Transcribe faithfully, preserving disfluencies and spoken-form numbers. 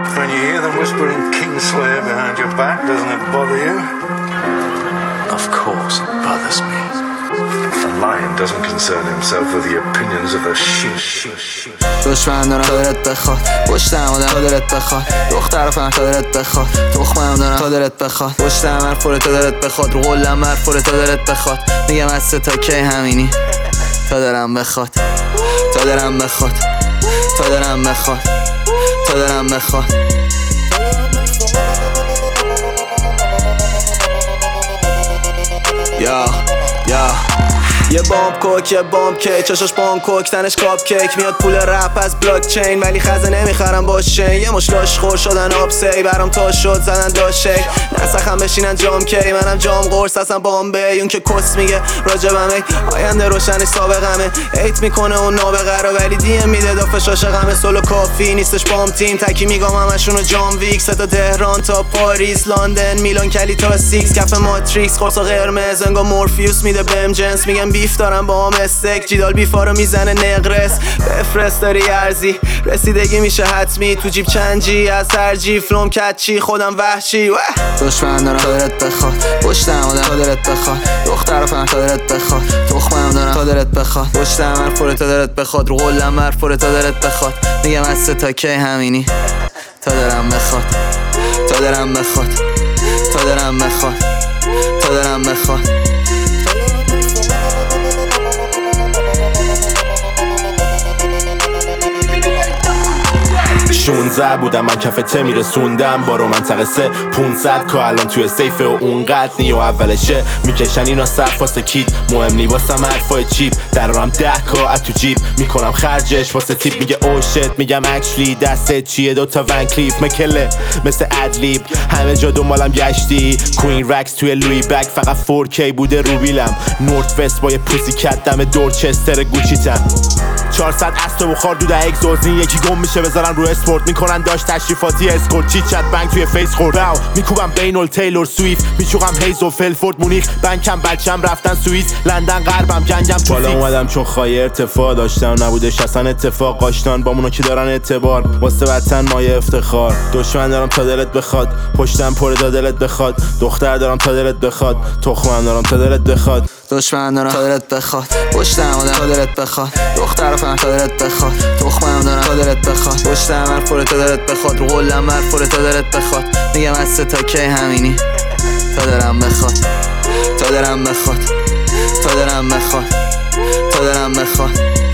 When you hear them whispering Kingslayer behind your back, doesn't it bother you? Of course it bothers me. A lion doesn't concern himself with the opinions of a sheep. دشمن دارم تا دلت بخواد، پشتم آدم تا دلت بخواد، دختر فهم تا دلت بخواد، تخمم دارم تا دلت بخواد، پشتم مرفوره تا دلت بخواد، رو قلم مرفوره تا دلت بخواد، میگم از سه تا کی همینی تا دلم بخواد، تا دلم بخواد، تا دلم بخواد، تا دلم بخواد. یا یا یه بامب کوک یه بامب کیک، چشاش بانکوک تنش کاپ کیک، میاد پول رپ از بلاک چین ولی خزه نمیخرم با شین، یه مش لاش خور شدن آبسی برام تا شد زدن داشک، نسخم بشینن جام کی منم جام قرص اصلا بامبی، اون که کس میگه راجبم ای آینده روشنش سابقمه، ایت میکنه اون نابغه رو ولی دی ام میده دافش عاشقمه، سولو کافی نیستش بام تیم تکی میگم همشونو جام ویک، تا تهران تا پاریس لندن میلان کلی تا سیکس، کف ماتریکس قرص قرمز انگار مورفیوس میده بهم جنس، میگم بیف دارم با هم استک جیدال بیفا رو میزنه نقرس، بفرست داری ارزی رسیدگی میشه حتمی، تو جیب چنجی از هرجی فلوم کچی خودم وحشی. دشمن دارم تا دلت بخواد، پشتم آدم تا دلت بخواد، دختر فهم تا دلت بخواد، تخمم دارم تا دلت بخواد، پشتم مرفوره تا دلت بخواد، رو قلم مرفوره تا دلت بخواد، میگم از سه تا کی همینی تا دلم بخواد، تا دلم بخواد، تا دلم بخواد، تا دلم بخواد. شونزده بودم من کف ته میرسوندم با رو منطقه سه پونصد که الان توی سیفه و اونقدر نیو اولشه میکشن اینا صرف واسه کیت مهم نی واسم حرفای چیپ درارم ده کا از تو جیب میکنم خرجش واسه تیپ میگه او شت میگم اکچلی دستت چیه دوتا ون کلیف مکله مثل ادلیب همه جا دنبالم گشتی کوین رکس توی لوی بک فقط فور کی بوده رو بیلم نورت وست با یه پوسی کت دم دورچستر گوچیتم چهارصد اسب بخار دو ده اگزوزین یکی گم میشه بذارن رو اسپورت میکنن داشت تشریفاتی اسکورت چیت چت بنک توی فیس خورد راو میکوبم بینول تیلور سویفت میچوقم هیزو فلفورد مونیخ بنکم بچم رفتن سوئیس لندن غربم جنگم تو بالا اومدم چون خواهی ارتفاع داشتم نبودش اصلا اتفاق آشتان با مونو که دارن اعتبار واسه وطن مایه افتخار دشمن دارم تا دلت بخواد پشتم پر تا دلت بخواد دختر دارم تا دلت بخواد تخمم دارم تا دلت بخواد دشمن دارم تا دلت بخواد پشتم آدم تا دلت بخواد دختر فهم تا دلت بخواد تخمم دارم تا دلت بخواد پشتم مرفوره تا دلت بخواد رو قلم مرفوره تا دلت بخواد میگم از سه تا کی همینی تا دلم بخواد تا دلم بخواد تا دلم بخواد تا دلم بخواد